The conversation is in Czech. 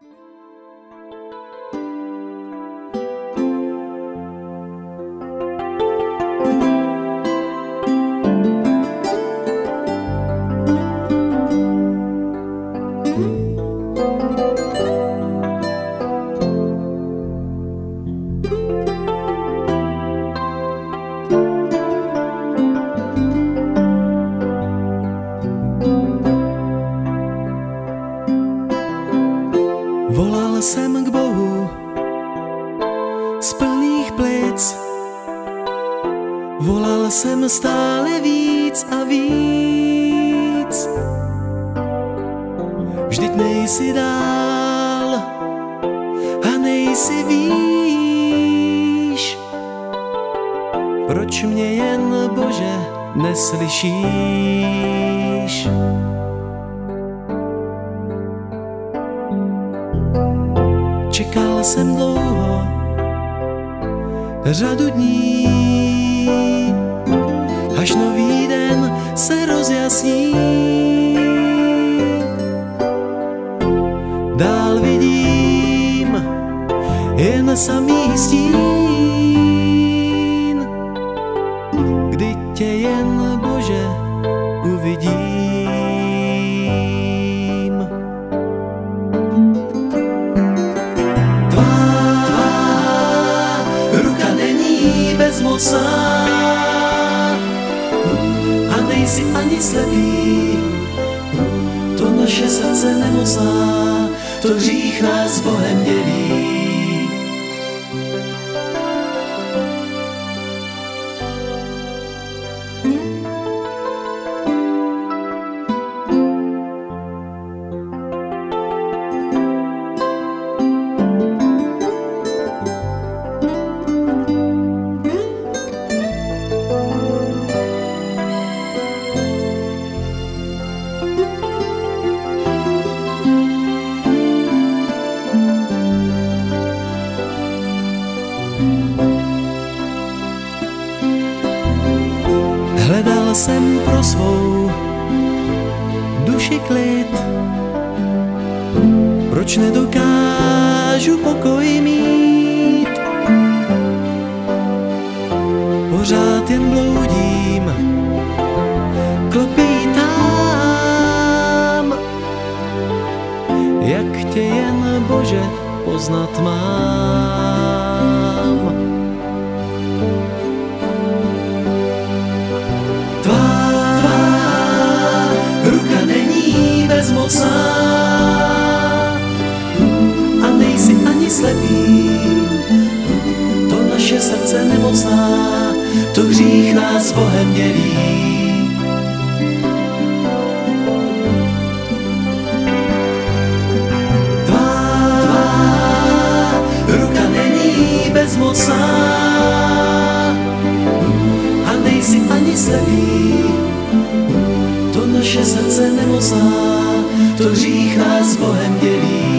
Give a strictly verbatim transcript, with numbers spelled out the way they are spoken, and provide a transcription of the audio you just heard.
Volal jsem k Bohu z plných plic, volal jsem stále víc a víc. Vždyť nejsi dál a nejsi výš. Proč mě jen, Bože, neslyšíš? Čekal jsem dlouho, řadu dní, až nový den se rozjasní. Dál vidím jen samý stín, kdy tě jen, Bože, uvidím. Bezmocná a nejsi ani slepý, to naše srdce nemocná, to hřích nás s Bohem dělí. Hledal jsem pro svou duši klid, proč nedokážu pokoj mít? Pořád jen bloudím, klopítám, jak tě jen, Bože, poznat mám. Bezmocná a nejsi ani slepý, to naše srdce nemocná, to hřích nás s Bohem dělí. Tvá, tvá ruka není bezmocná a nejsi ani slepý, to naše srdce nemocná, to hřích nás s Bohem dělí.